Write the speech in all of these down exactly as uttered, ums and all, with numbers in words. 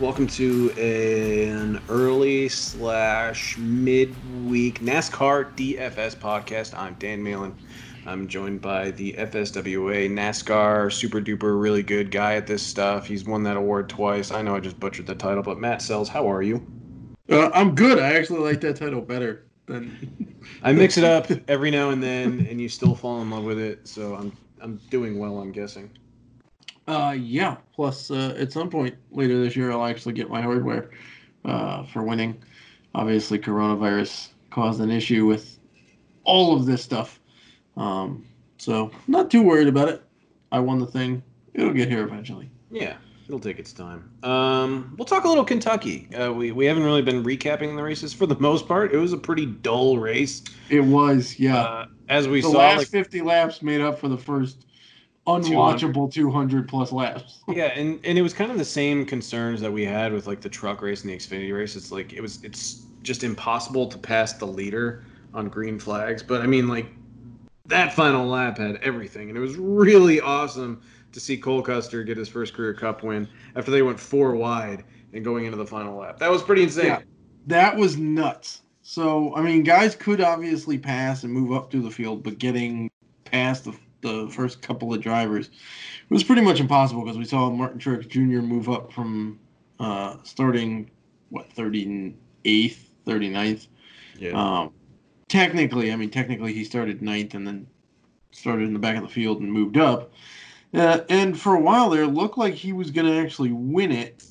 welcome to an early slash midweek NASCAR D F S podcast. I'm Dan Malin. I'm joined by the F S W A NASCAR super duper really good guy at this stuff. He's won that award twice. I know I just butchered the title, but Matt Sells, how are you? Uh, I'm good. I actually like that title better than. I mix it up every now and then, and you still fall in love with it. So I'm I'm doing well, I'm guessing. Uh, yeah. Plus, uh, at some point later this year, I'll actually get my hardware uh, for winning. Obviously, coronavirus caused an issue with all of this stuff. Um, so, not too worried about it. I won the thing. It'll get here eventually. Yeah, it'll take its time. Um, we'll talk a little Kentucky. Uh, we, we haven't really been recapping the races for the most part. It was a pretty dull race. It was, yeah. Uh, as we the saw, last like, fifty laps made up for the first unwatchable two hundred plus laps. Yeah, and, and it was kind of the same concerns that we had with like the truck race and the Xfinity race. It's like it was it's just impossible to pass the leader on green flags. But I mean, like that final lap had everything, and it was really awesome to see Cole Custer get his first career Cup win after they went four wide and going into the final lap. That was pretty insane. Yeah, that was nuts. So I mean, guys could obviously pass and move up through the field, but getting past the the first couple of drivers. It was pretty much impossible because we saw Martin Truex Junior move up from uh, starting, what, thirty-eighth, thirty-ninth. Yeah. Um, technically, I mean, technically he started ninth and then started in the back of the field and moved up. Uh, and for a while there, it looked like he was going to actually win it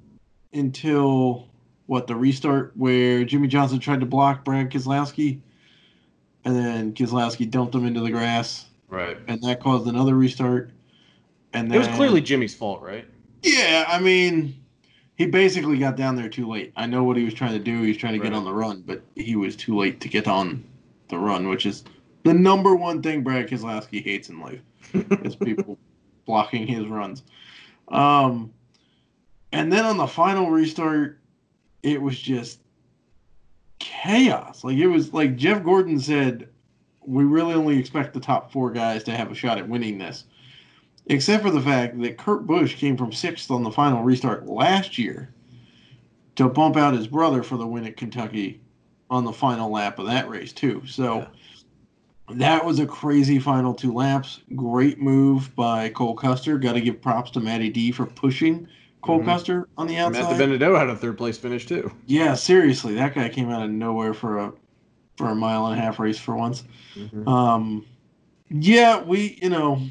until, what, the restart where Jimmy Johnson tried to block Brad Keselowski, and then Keselowski dumped him into the grass. Right. And that caused another restart. And then, it was clearly Jimmy's fault, right? Yeah, I mean, he basically got down there too late. I know what he was trying to do. He was trying to right. get on the run, but he was too late to get on the run, which is the number one thing Brad Keselowski hates in life, is people blocking his runs. Um, and then on the final restart, it was just chaos. Like, it was like Jeff Gordon said, we really only expect the top four guys to have a shot at winning this. Except for the fact that Kurt Busch came from sixth on the final restart last year to bump out his brother for the win at Kentucky on the final lap of that race, too. So yeah. That was a crazy final two laps. Great move by Cole Custer. Got to give props to Matty D for pushing Cole mm-hmm. Custer on the outside. Matt DiBenedetto had a third place finish, too. Yeah, seriously. That guy came out of nowhere for a for a mile and a half race for once. Mm-hmm. Um, yeah, we, you know,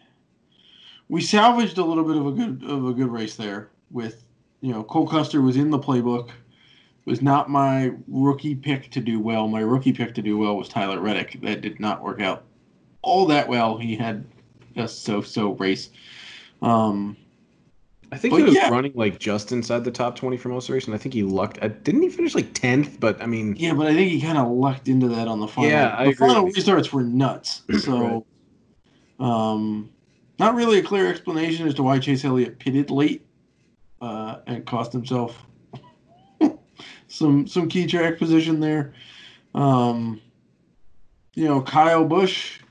we salvaged a little bit of a good of a good race there with, you know, Cole Custer was in the playbook. Was not my rookie pick to do well. My rookie pick to do well was Tyler Reddick. That did not work out all that well. He had a so-so race. Um, I think he was yeah. running like just inside the top twenty for most of the race, and I think he lucked. Didn't he finish like tenth? But I mean, yeah, but I think he kind of lucked into that on the final. Yeah, I the agree final restarts were nuts. So, right. um, not really a clear explanation as to why Chase Elliott pitted late uh, and cost himself some some key track position there. Um, you know, Kyle Busch,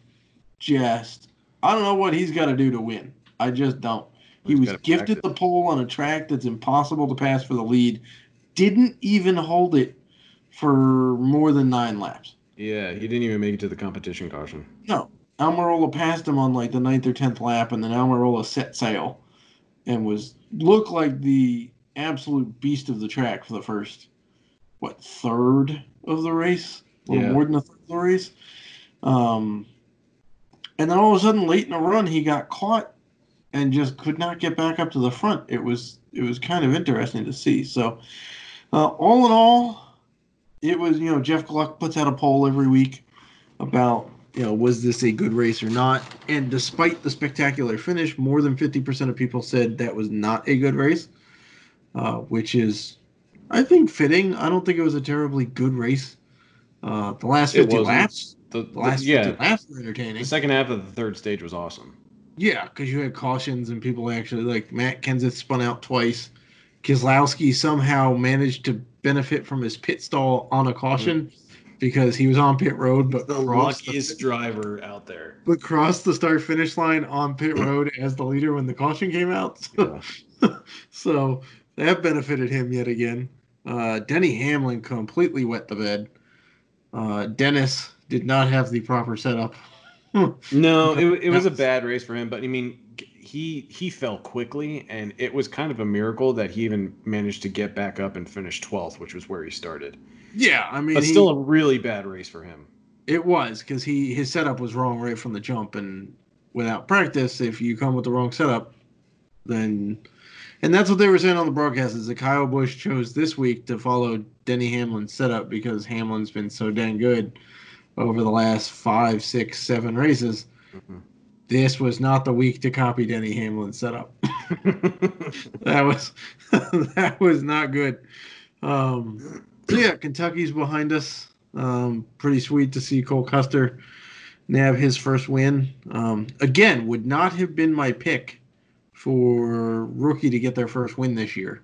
just I don't know what he's got to do to win. I just don't. He was gifted the pole on a track that's impossible to pass for the lead. Didn't even hold it for more than nine laps. Yeah, he didn't even make it to the competition caution. No. Almirola passed him on like the ninth or tenth lap, and then Almirola set sail and was looked like the absolute beast of the track for the first, what, third of the race? A little yeah. more than a third of the race. Um, and then all of a sudden, late in the run, he got caught and just could not get back up to the front. It was it was kind of interesting to see. So, uh, all in all, it was, you know, Jeff Gluck puts out a poll every week about, you know, was this a good race or not? And despite the spectacular finish, more than fifty percent of people said that was not a good race, uh, which is, I think, fitting. I don't think it was a terribly good race. Uh, the last fifty laps, the, the last the, yeah, fifty laps were entertaining. The second half of the third stage was awesome. Yeah, because you had cautions and people actually, like, Matt Kenseth spun out twice. Keselowski somehow managed to benefit from his pit stall on a caution mm-hmm. because he was on pit road, but the luckiest the, driver out there. But crossed the start-finish line on pit road as the leader when the caution came out. So, yeah. so that benefited him yet again. Uh, Denny Hamlin completely wet the bed. Uh, Dennis did not have the proper setup. No, it it was a was, bad race for him, but I mean, he he fell quickly, and it was kind of a miracle that he even managed to get back up and finish twelfth, which was where he started. yeah, I mean, But he, still a really bad race for him. it was because he his setup was wrong right from the jump, and without practice, if you come with the wrong setup, then and that's what they were saying on the broadcast is that Kyle Busch chose this week to follow Denny Hamlin's setup because Hamlin's been so dang good over the last five, six, seven races. Mm-hmm. This was not the week to copy Denny Hamlin's setup. that was that was not good. Um, so yeah, Kentucky's behind us. Um, pretty sweet to see Cole Custer nab his first win. Um, again, would not have been my pick for rookie to get their first win this year.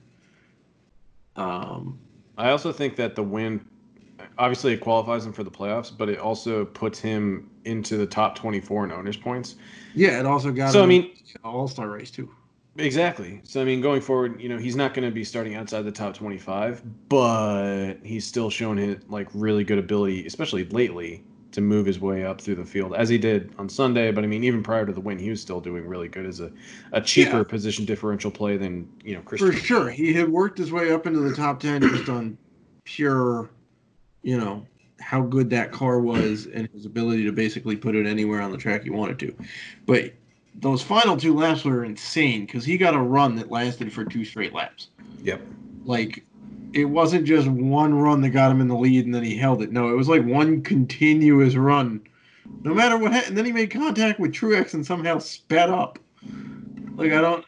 Um, I also think that the win, obviously, it qualifies him for the playoffs, but it also puts him into the top twenty-four in owners points. Yeah, it also got so him I mean All-Star race too. Exactly. So I mean, going forward, you know, he's not going to be starting outside the top twenty-five, but he's still shown his like really good ability, especially lately, to move his way up through the field as he did on Sunday. But I mean, even prior to the win, he was still doing really good as a, a cheaper yeah. position differential play than, you know, Christian. For sure. He had worked his way up into the top ten just on pure, you know, how good that car was and his ability to basically put it anywhere on the track he wanted to. But those final two laps were insane because he got a run that lasted for two straight laps. Yep. Like, it wasn't just one run that got him in the lead and then he held it. No, it was like one continuous run. No matter what happened. And then he made contact with Truex and somehow sped up. Like, I don't...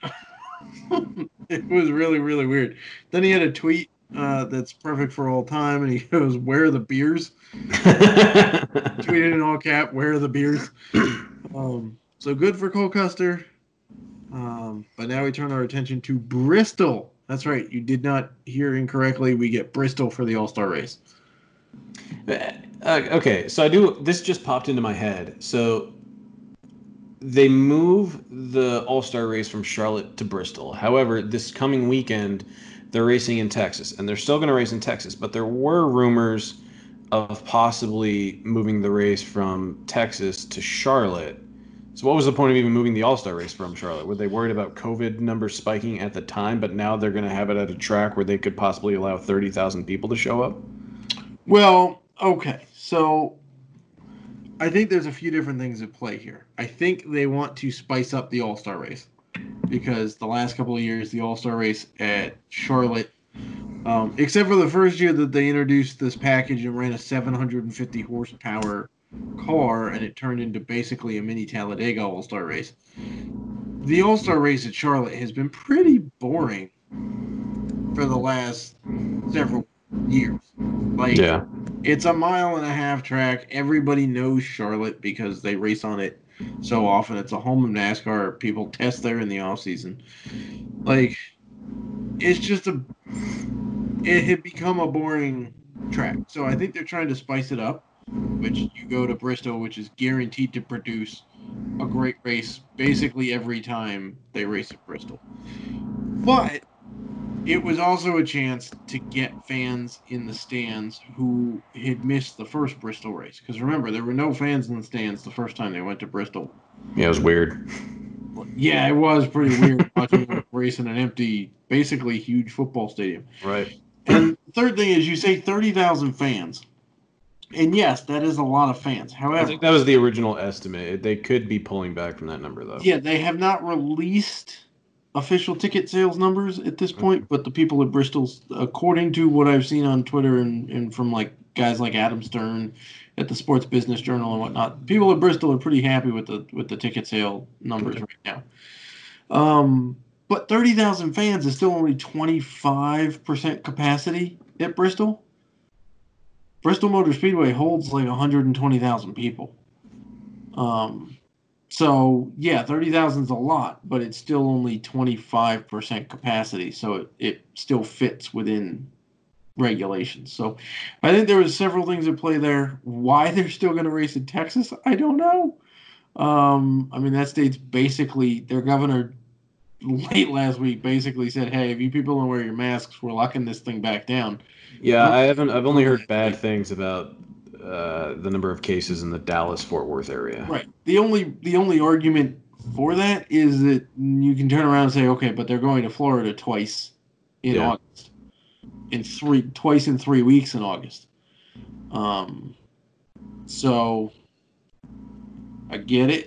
it was really, really weird. Then he had a tweet uh, that's perfect for all time, and he goes, "Where are the beers?" Tweeted in all cap, "Where are the beers?" Um, so good for Cole Custer. Um, but now we turn our attention to Bristol. That's right. You did not hear incorrectly. We get Bristol for the All-Star race. Uh, okay, so I do. This just popped into my head. So they move the All-Star race from Charlotte to Bristol. However, this coming weekend, they're racing in Texas, and they're still going to race in Texas. But there were rumors of possibly moving the race from Texas to Charlotte. So what was the point of even moving the All-Star race from Charlotte? Were they worried about COVID numbers spiking at the time, but now they're going to have it at a track where they could possibly allow thirty thousand people to show up? Well, okay. So I think there's a few different things at play here. I think they want to spice up the All-Star race because the last couple of years, the All-Star race at Charlotte, um, except for the first year that they introduced this package and ran a seven hundred fifty horsepower car, and it turned into basically a mini Talladega All-Star race. The All-Star race at Charlotte has been pretty boring for the last several years. Like, yeah. It's a mile and a half track. Everybody knows Charlotte because they race on it so often. It's a home of NASCAR. People test there in the off season. Like, it's just a, it had become a boring track. So I think they're trying to spice it up, which you go to Bristol, which is guaranteed to produce a great race basically every time they race at Bristol. But it was also a chance to get fans in the stands who had missed the first Bristol race. Because remember, there were no fans in the stands the first time they went to Bristol. Yeah, it was weird. Yeah, it was pretty weird watching a race in an empty, basically huge football stadium. Right. And third thing is you say thirty thousand fans. And yes, that is a lot of fans. However, I think that was the original estimate. They could be pulling back from that number, though. Yeah, they have not released official ticket sales numbers at this point, mm-hmm. but the people at Bristol, according to what I've seen on Twitter and, and from like guys like Adam Stern at the Sports Business Journal and whatnot, people at Bristol are pretty happy with the with the ticket sale numbers right now. Um, but thirty thousand fans is still only twenty-five percent capacity at Bristol. Bristol Motor Speedway holds like one hundred twenty thousand people. Um, so, yeah, thirty thousand is a lot, but it's still only twenty-five percent capacity, so it, it still fits within regulations. So I think there was several things at play there. Why they're still going to race in Texas, I don't know. Um, I mean, that state's basically, their governor late last week basically said, "Hey, if you people don't wear your masks, we're locking this thing back down." Yeah, I haven't. I've only heard bad things about uh, the number of cases in the Dallas-Fort Worth area. Right. The only the only argument for that is that you can turn around and say, "Okay, but they're going to Florida twice in Yeah. August, in three twice in three weeks in August." Um, so I get it.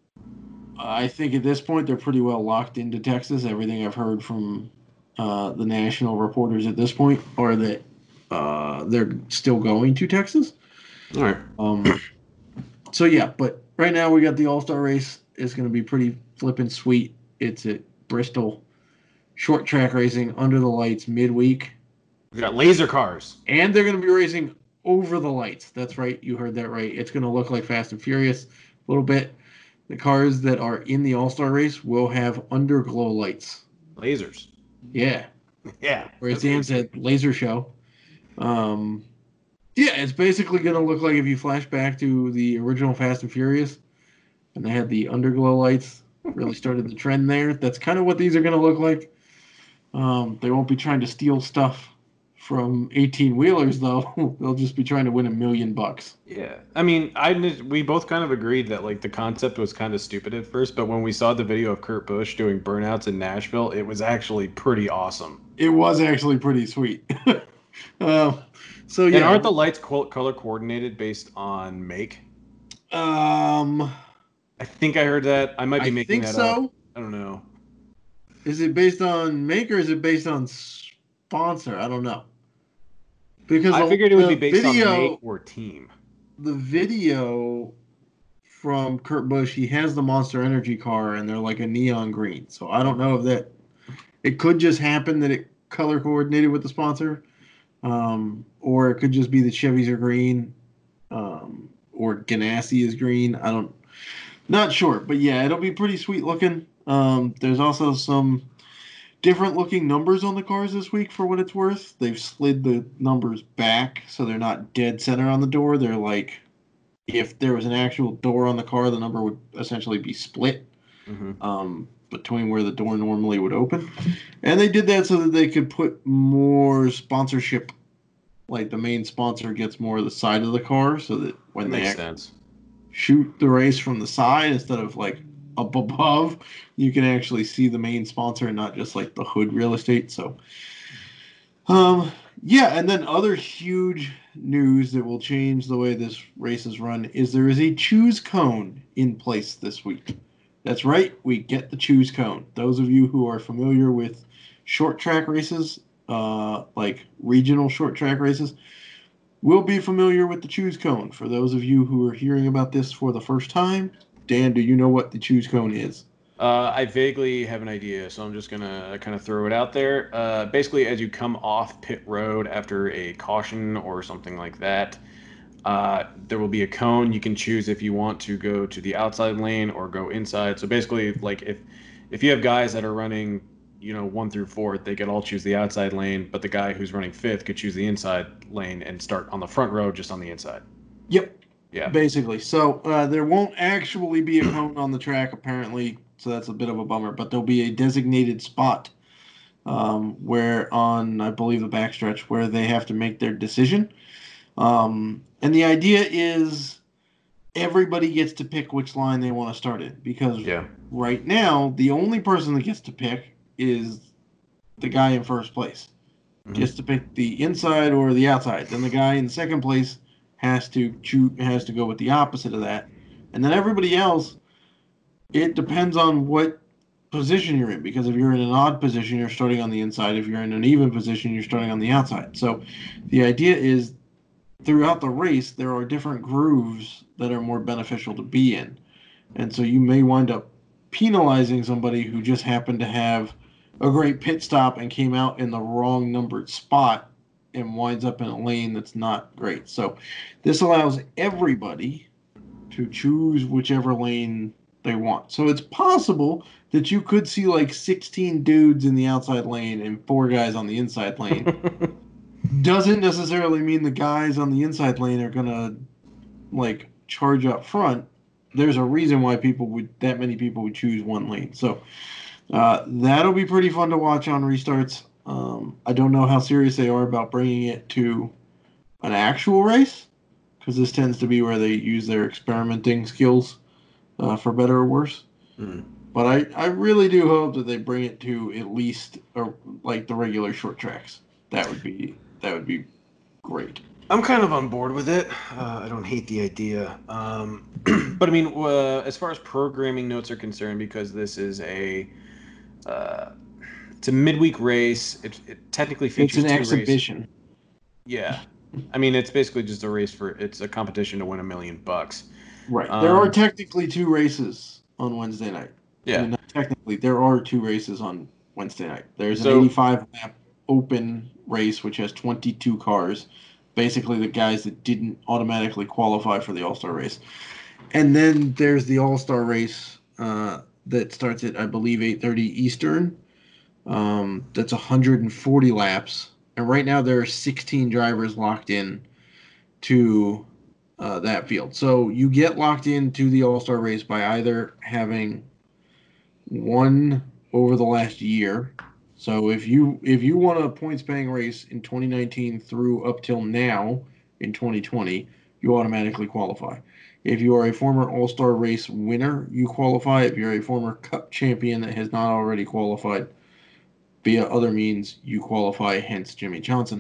I think at this point they're pretty well locked into Texas. Everything I've heard from uh, the national reporters at this point are that uh, they're still going to Texas. All right. Um, so yeah, but right now we got the All-Star race. It's going to be pretty flippin' sweet. It's at Bristol. Short track racing under the lights midweek. We got laser cars. And they're going to be racing over the lights. That's right. You heard that right. It's going to look like Fast and Furious a little bit. The cars that are in the All-Star race will have underglow lights. Lasers. Yeah. Yeah. Whereas Dan said laser show. Um, yeah, it's basically going to look like if you flash back to the original Fast and Furious and they had the underglow lights, really started the trend there. That's kind of what these are going to look like. Um, they won't be trying to steal stuff from eighteen-wheelers, though. They'll just be trying to win a million bucks. Yeah. I mean, I we both kind of agreed that, like, the concept was kind of stupid at first, but when we saw the video of Kurt Busch doing burnouts in Nashville, it was actually pretty awesome. It was actually pretty sweet. uh, so, yeah. And aren't the lights color coordinated based on make? Um, I think I heard that. I might be I making think that so. up. I don't know. Is it based on make or is it based on sponsor? I don't know. Because I the, figured it would be based video, on make or team. The video from Kurt Busch, he has the Monster Energy car, and they're like a neon green. So I don't know if that... It could just happen that it color coordinated with the sponsor, um, or it could just be that Chevys are green, um, or Ganassi is green. I don't... Not sure, but yeah, it'll be pretty sweet looking. Um, there's also some different looking numbers on the cars this week for what it's worth. They've slid the numbers back so they're not dead center on the door. They're like, if there was an actual door on the car, the number would essentially be split mm-hmm. um, between where the door normally would open. And they did that so that they could put more sponsorship, like the main sponsor gets more of the side of the car so that when that they makes sense. shoot the race from the side instead of like up above, you can actually see the main sponsor and not just like the hood real estate. So, um, yeah, and then other huge news that will change the way this race is run is there is a choose cone in place this week. That's right, we get the choose cone. Those of you who are familiar with short track races, uh, like regional short track races, will be familiar with the choose cone. For those of you who are hearing about this for the first time, Dan, do you know what the choose cone is? Uh, I vaguely have an idea, so I'm just going to kind of throw it out there. Uh, basically, as you come off pit road after a caution or something like that, uh, there will be a cone. You can choose if you want to go to the outside lane or go inside. So basically, like if if you have guys that are running, you know, one through fourth, they could all choose the outside lane, but the guy who's running fifth could choose the inside lane and start on the front row just on the inside. Yep. Yeah. Basically. So uh, there won't actually be a cone on the track, apparently, so that's a bit of a bummer, but there'll be a designated spot um, where on, I believe, the backstretch where they have to make their decision. Um, and the idea is everybody gets to pick which line they want to start in, because yeah. right now, the only person that gets to pick is the guy in first place. Mm-hmm. Gets to pick the inside or the outside. Then the guy in second place has to choose, has to go with the opposite of that. And then everybody else, it depends on what position you're in, because if you're in an odd position, you're starting on the inside. If you're in an even position, you're starting on the outside. So the idea is throughout the race, there are different grooves that are more beneficial to be in. And so you may wind up penalizing somebody who just happened to have a great pit stop and came out in the wrong numbered spot and winds up in a lane that's not great. So this allows everybody to choose whichever lane they want. So it's possible that you could see like sixteen dudes in the outside lane and four guys on the inside lane. Doesn't necessarily mean the guys on the inside lane are going to like charge up front. There's a reason why people would, that many people would choose one lane. So Uh, that'll be pretty fun to watch on restarts. Um, I don't know how serious they are about bringing it to an actual race, because this tends to be where they use their experimenting skills, uh, for better or worse. Mm. But I, I really do hope that they bring it to at least or like the regular short tracks. That would be that would be great. I'm kind of on board with it. Uh, I don't hate the idea. Um, but I mean, uh, as far as programming notes are concerned, because this is a uh, it's a midweek race. It, it technically It's features an two races. exhibition. Yeah, I mean, it's basically just a race for it's a competition to win a million bucks. Right. There are Um, technically two races on Wednesday night. I yeah. mean, not technically, there are two races on Wednesday night. There's an So eighty-five lap open race, which has twenty-two cars, basically the guys that didn't automatically qualify for the All Star race. And then there's the All Star race uh, that starts at, I believe, eight thirty Eastern. Um, that's one hundred forty laps. And right now, there are sixteen drivers locked in to uh, that field. So you get locked into the All Star race by either having won over the last year. So if you if you won a points paying race in twenty nineteen through up till now in twenty twenty, you automatically qualify. If you are a former All Star race winner, you qualify. If you're a former Cup champion that has not already qualified via other means, you qualify. Hence Jimmy Johnson.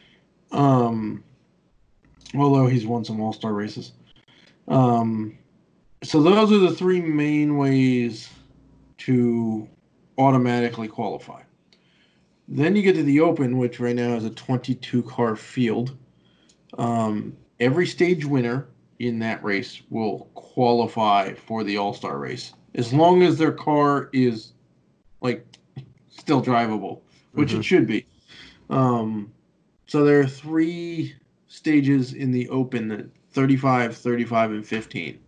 Um, although he's won some All Star races. Um, so those are the three main ways to automatically qualify. Then you get to the Open, which right now is a twenty-two car field. Um, every stage winner in that race will qualify for the All Star race as long as their car is like still drivable, which mhm. it should be. Um, so there are three stages in the Open: thirty-five, thirty-five, and fifteen.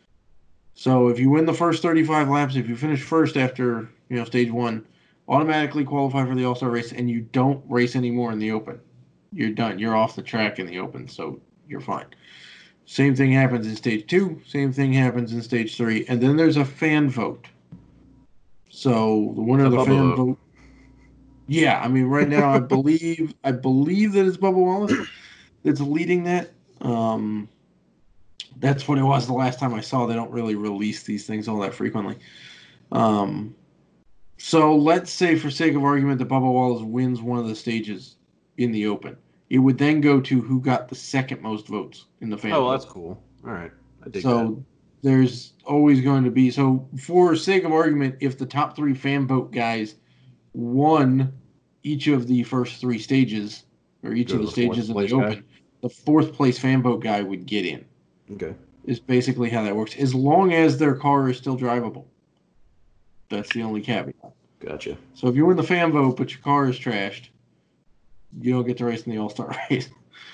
So if you win the first thirty-five laps, if you finish first after you know stage one, automatically qualify for the All Star race, and you don't race anymore in the Open. You're done. You're off the track in the Open, so you're fine. Same thing happens in stage two. Same thing happens in stage three, and then there's a fan vote. So the winner A of the Bubba fan vote. vote. Yeah, I mean, right now I believe I believe that it's Bubba Wallace that's leading that. Um, that's what it was the last time I saw. They don't really release these things all that frequently. Um, so let's say, for sake of argument, that Bubba Wallace wins one of the stages in the Open. It would then go to who got the second most votes in the fan Oh, well, that's vote. cool. All right, I dig that. So there's always going to be. So for sake of argument, if the top three fan vote guys won each of the first three stages, or each Go of to the the fourth stages in the place guy. Open, the fourth place fan vote guy would get in. Okay, Is basically how that works. As long as their car is still drivable. That's the only caveat. gotcha. So if you win the fan vote but your car is trashed, you don't get to race in the All Star race.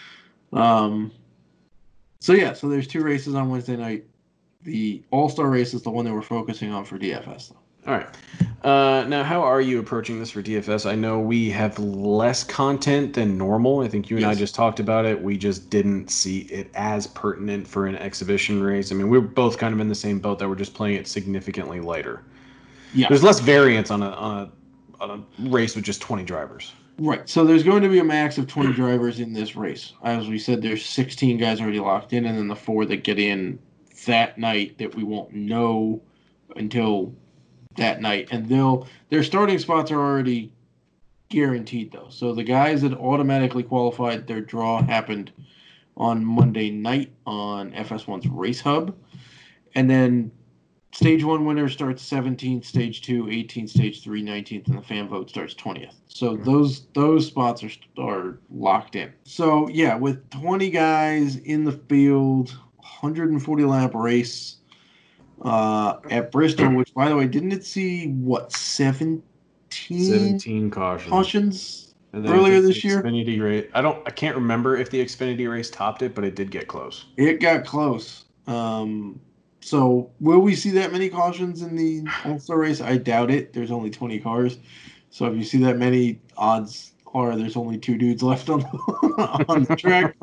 Um, so yeah, so there's two races on Wednesday night. The All Star race is the one that we're focusing on for D F S, though. All right. Uh, now, how are you approaching this for D F S? I know we have less content than normal. I think you and I Yes. just talked about it. We just didn't see it as pertinent for an exhibition race. I mean, we we're both kind of in the same boat that we're just playing it significantly lighter. Yeah. There's less variance on a on a on a race with just twenty drivers. Right. So there's going to be a max of twenty drivers in this race. As we said, there's sixteen guys already locked in, and then the four that get in that night that we won't know until that night. And they'll their starting spots are already guaranteed, though. So the guys that automatically qualified, their draw happened on Monday night on F S one's Race Hub. And then stage one winner starts seventeenth, stage two, eighteenth, stage three, nineteenth, and the fan vote starts twentieth. So those those spots are are locked in. So yeah, with twenty guys in the field, one hundred forty lap race uh, at Bristol, which by the way, didn't it see what seventeen seventeen cautions. cautions And then earlier I think this the year? Xfinity race. I don't. I can't remember if the Xfinity race topped it, but it did get close. It got close. Um, so will we see that many cautions in the All-Star race? I doubt it. There's only twenty cars. So if you see that many, odds are there's only two dudes left on the, on the track.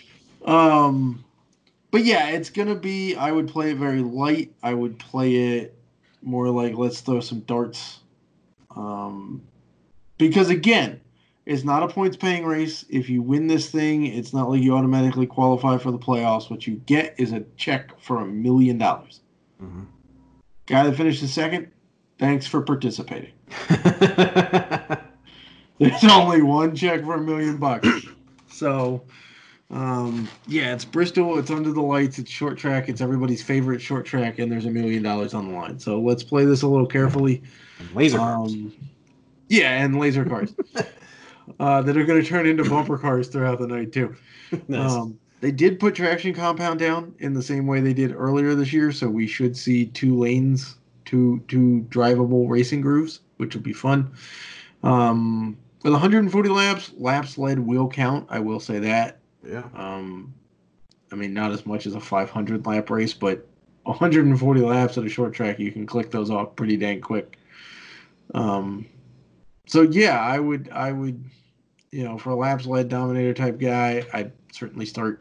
Um, but yeah, it's going to be, I would play it very light. I would play it more like let's throw some darts Um, because again, it's not a points paying race. If you win this thing, it's not like you automatically qualify for the playoffs. What you get is a check for a million dollars. Mm-hmm. Guy that finishes second, thanks for participating. There's only one check for a million bucks. So, um, yeah, it's Bristol. It's under the lights. It's short track. It's everybody's favorite short track, and there's a million dollars on the line. So let's play this a little carefully. And laser cars. Um, yeah, and laser cars uh, that are going to turn into bumper cars throughout the night too. Nice. Um, they did put traction compound down in the same way they did earlier this year, so we should see two lanes, two two drivable racing grooves, which will be fun. Um, with one hundred forty laps, laps led will count. I will say that. Yeah. Um, I mean, not as much as a five hundred lap race, but one hundred forty laps at a short track, you can click those off pretty dang quick. Um, so yeah, I would, I would, you know, for a laps led dominator type guy, I'd certainly start,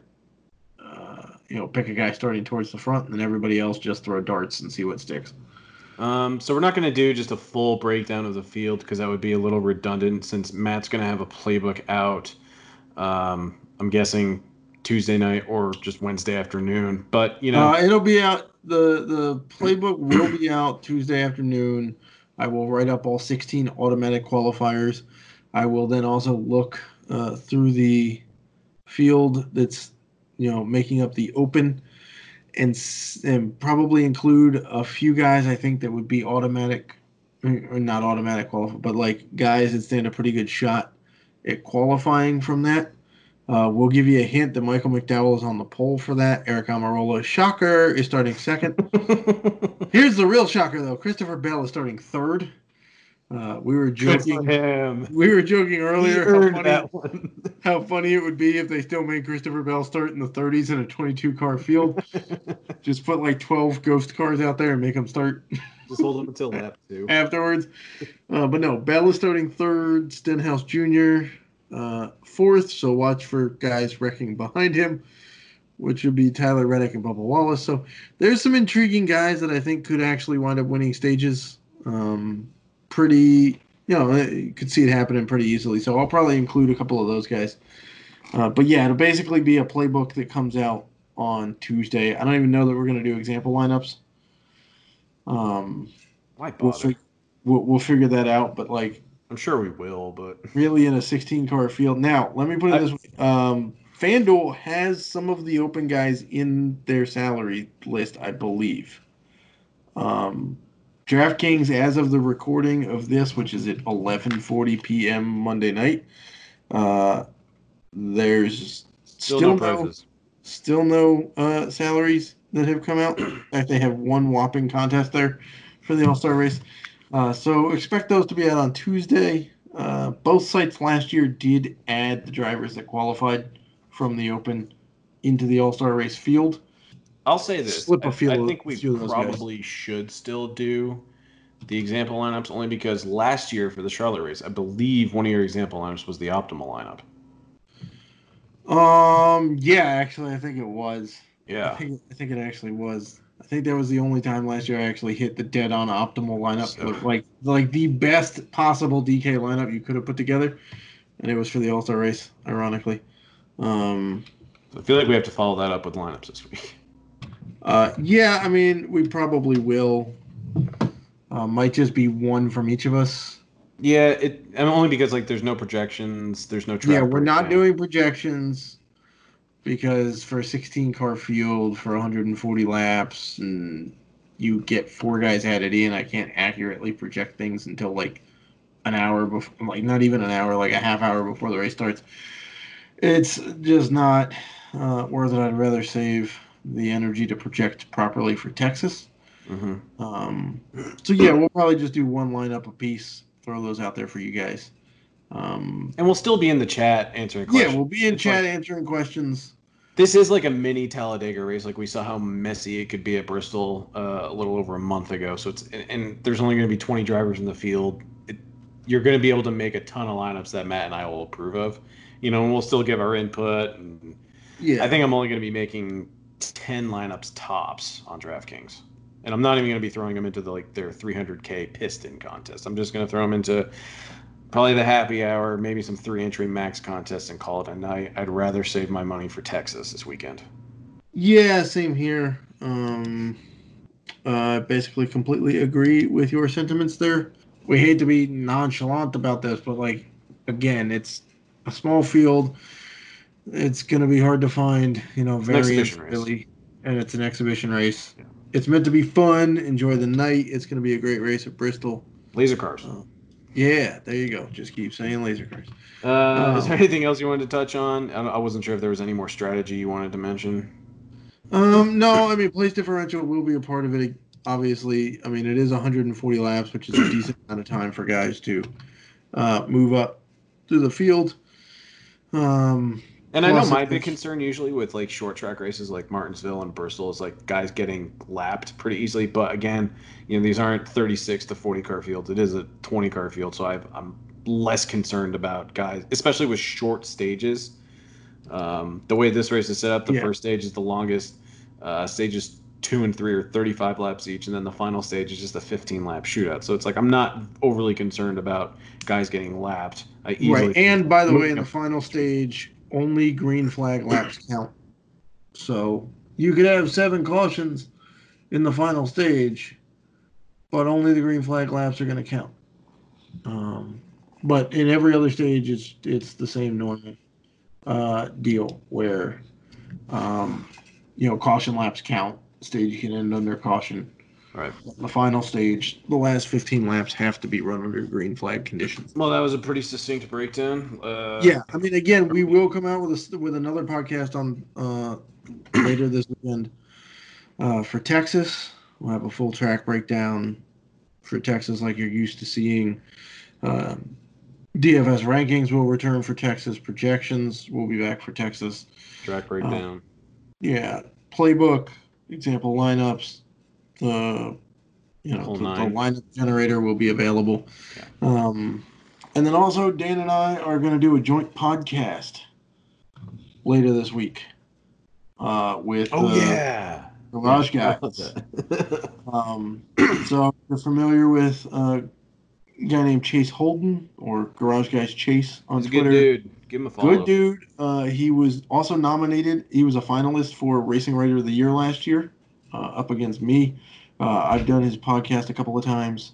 uh, you know, pick a guy starting towards the front, and then everybody else just throw darts and see what sticks. Um, so we're not going to do just a full breakdown of the field because that would be a little redundant since Matt's going to have a playbook out. Um, I'm guessing Tuesday night or just Wednesday afternoon. But you know, uh, it'll be out. the The playbook will be out Tuesday afternoon. I will write up all sixteen automatic qualifiers. I will then also look uh, through the field that's, you know, making up the open, and and probably include a few guys I think that would be automatic, or not automatic qualify, but like guys that stand a pretty good shot at qualifying from that. Uh, we'll give you a hint that Michael McDowell is on the pole for that. Eric Almirola, shocker, is starting second. Here's the real shocker, though. Christopher Bell is starting third. Uh, we were joking. Good for him. We were joking earlier He earned how funny, that one. how funny it would be if they still made Christopher Bell start in the thirties in a twenty-two car field. Just put like twelve ghost cars out there and make him start. Just hold him until lap two. Afterwards. Uh, but no, Bell is starting third. Stenhouse Junior Uh, fourth, so watch for guys wrecking behind him, which would be Tyler Reddick and Bubba Wallace. So there's some intriguing guys that I think could actually wind up winning stages. Um, pretty, you know, you could see it happening pretty easily. So I'll probably include a couple of those guys. Uh, but yeah, it'll basically be a playbook that comes out on Tuesday. I don't even know that we're going to do example lineups. Um, Why bother? we'll, fig- we'll, we'll figure that out, but like, I'm sure we will, but really in a sixteen car field. Now, let me put it I, this way. Um, FanDuel has some of the open guys in their salary list, I believe. Um, DraftKings, as of the recording of this, which is at eleven forty p.m. Monday night, uh, there's still, still no no, prizes. still no uh, salaries that have come out. In fact, they have one whopping contest there for the All-Star race. Uh, so expect those to be out on Tuesday. Uh, both sites last year did add the drivers that qualified from the Open into the All-Star race field. I'll say this. Slip a I, field, I think we probably should still do the example lineups only because last year for the Charlotte race, I believe one of your example lineups was the optimal lineup. Um. Yeah, actually, I think it was. Yeah. I think, I think it actually was. I think that was the only time last year I actually hit the dead-on optimal lineup, So, like like the best possible D K lineup you could have put together, and it was for the All-Star race, ironically. Um, I feel like we have to follow that up with lineups this week. Uh, yeah, I mean, we probably will. Uh, might just be one from each of us. Yeah, it and only because like there's no projections, there's no track. Yeah, we're not breakdown. doing projections because for a sixteen car field for one hundred forty laps and you get four guys added in, I can't accurately project things until like an hour before, like not even an hour, like a half hour before the race starts. It's just not uh, worth it. I'd rather save the energy to project properly for Texas. Mm-hmm. Um, so yeah, we'll probably just do one lineup a piece, throw those out there for you guys. Um, and we'll still be in the chat answering questions. Yeah, we'll be in it's chat like, answering questions. This is like a mini Talladega race. Like we saw how messy it could be at Bristol uh, a little over a month ago. So it's and, and there's only going to be twenty drivers in the field. It, you're going to be able to make a ton of lineups that Matt and I will approve of. You know, and we'll still give our input. And yeah, I think I'm only going to be making ten lineups tops on DraftKings. And I'm not even going to be throwing them into the like their three hundred K piston contest. I'm just going to throw them into probably the happy hour, maybe some three entry max contests, and call it a night. I'd rather save my money for Texas this weekend. Yeah, same here. Um, uh, basically, completely agree with your sentiments there. We hate to be nonchalant about this, but like, again, it's a small field. It's going to be hard to find, you know, variants really, and it's an exhibition race. Yeah. It's meant to be fun. Enjoy the night. It's going to be a great race at Bristol. Laser cars. Uh, yeah, there you go. Just keep saying laser cars. Uh, um, is there anything else you wanted to touch on? I, I wasn't sure if there was any more strategy you wanted to mention. Um, no, I mean, place differential will be a part of it. Obviously, I mean, it is one hundred forty laps, which is a decent amount of time for guys to uh, move up through the field. Um, and I know my big concern usually with like short track races like Martinsville and Bristol is like guys getting lapped pretty easily. But again, you know, these aren't thirty-six to forty car fields. It is a twenty car field. So I've, I'm less concerned about guys, especially with short stages. Um, the way this race is set up, the yeah. first stage is the longest. Uh, stages two and three are thirty-five laps each, and then the final stage is just a fifteen lap shootout. So it's like I'm not overly concerned about guys getting lapped. I easily right, and by the way, in the final stage, only green flag laps count. So you could have seven cautions in the final stage, but only the green flag laps are going to count. Um, but in every other stage, it's it's the same normal uh, deal where, um, you know, caution laps count. Stage you can end under caution. Right. The final stage, the last fifteen laps have to be run under green flag conditions. Well, that was a pretty succinct breakdown. Uh, yeah, I mean, again, we will come out with a, with another podcast on uh, later this weekend uh, for Texas. We'll have a full track breakdown for Texas, like you're used to seeing. Uh, D F S rankings will return for Texas. Projections will be back for Texas. Track breakdown. Uh, yeah, playbook. Example lineups, the you know the, the lineup generator will be available, yeah. um, and then also Dan and I are going to do a joint podcast later this week uh, with oh uh, yeah Garage Guys. um, so if you're familiar with uh, a guy named Chase Holden or Garage Guys Chase on He's Twitter. A good dude. Give him a follow. Good dude. Uh, he was also nominated. He was a finalist for Racing Writer of the Year last year, uh, up against me. Uh, I've done his podcast a couple of times.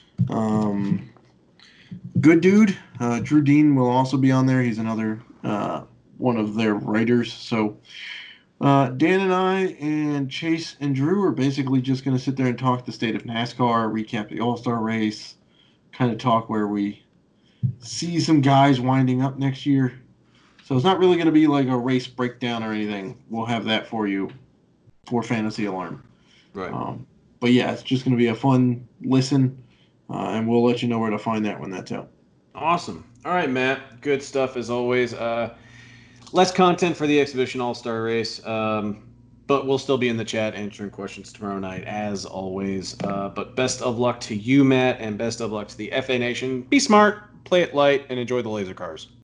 Um, good dude. Uh, Drew Dean will also be on there. He's another uh, one of their writers. So uh, Dan and I and Chase and Drew are basically just going to sit there and talk the state of NASCAR, recap the All-Star race, kind of talk where we see some guys winding up next year. So it's not really going to be like a race breakdown or anything. We'll have that for you for Fantasy Alarm. Right. Um, but yeah, it's just going to be a fun listen, uh, and we'll let you know where to find that when that's out. Awesome. All right, Matt. Good stuff as always. Uh, less content for the Exhibition All-Star race, um, but we'll still be in the chat answering questions tomorrow night as always. Uh, but best of luck to you, Matt, and best of luck to the F A Nation. Be smart. Play it light and enjoy the laser cars.